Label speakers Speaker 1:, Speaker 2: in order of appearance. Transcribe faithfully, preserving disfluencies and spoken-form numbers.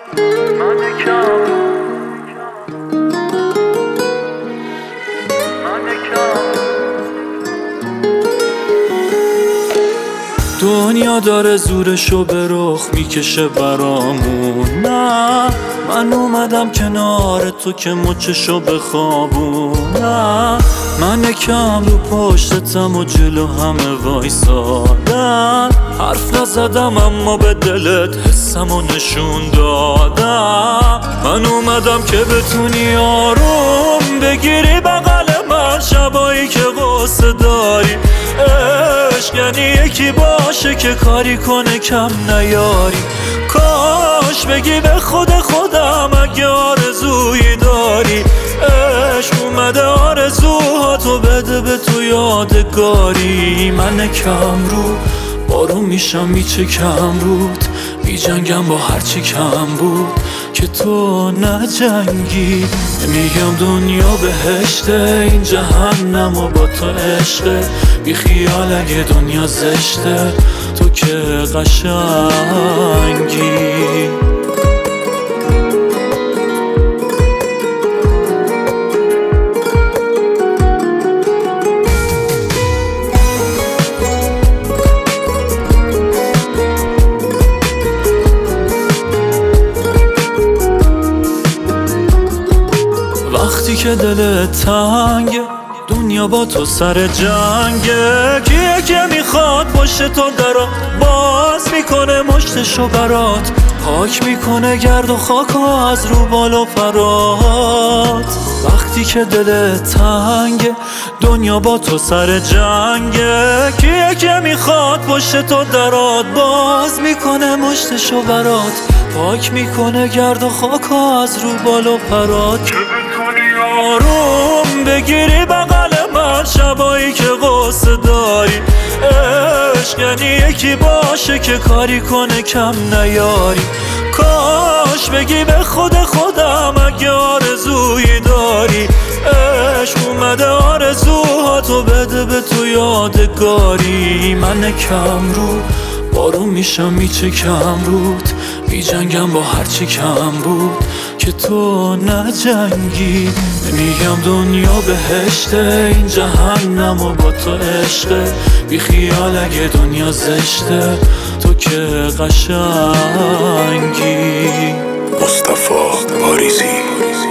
Speaker 1: دنیا داره زورشو به رخ میکشه برامون. نه من اومدم کنار تو که مچشو بخوابونم. من کم رو پشتتم و جلو همه وایسادم. حرف نزدم اما به دلت حسمو نشون دادم. من اومدم که بتونی آروم بگیری بغل من شبایی که غصه داری. عشق یعنی یکی باشه که کاری کنه کم نیاری. کاش بگی به خود خودم اگه آرزویی داری. عشق اومده آرزوهاتو بده به تو یادگاری. من کم رو بارون میشم میچکم رود. میجنگم با هرچی کم بود که تو نجنگی. میگم دنیا بهشته این جهنم و با تو عشقه. بی خیال اگه دنیا زشته تو که قشنگی. وقتی که دلت تنگه دنیا با تو سر جنگه. کیه که میخواد باشه تو درا باز میکنه مشتشو برات. پاک میکنه گرد و خاکو از رو بالا فرات. وقتی که دلت تنگه دنیا با تو سر جنگه. کیه که میخواد باشه تو درات باز میکنه مشتشو برات. پاک میکنه گرد و خاکو از رو بالا فرات. که بتونی آروم بگیری بغل من شبایی که غصه داری. عشق یعنی یکی باشه که کاری کنه کم نیاری. کاش بگی به خود خودم اگه آرزویی داری. عشق اومده آرزوهاتو بده به تو یادگاری. من کم رو بارون میشم میچکم رود. میجنگم با هرچی کم بود که تو نجنگی. میگم دنیا بهشته این جهنم و با تو عشقه. بی خیال اگه دنیا زشته تو که قشنگی.
Speaker 2: مصطفی پاریزی.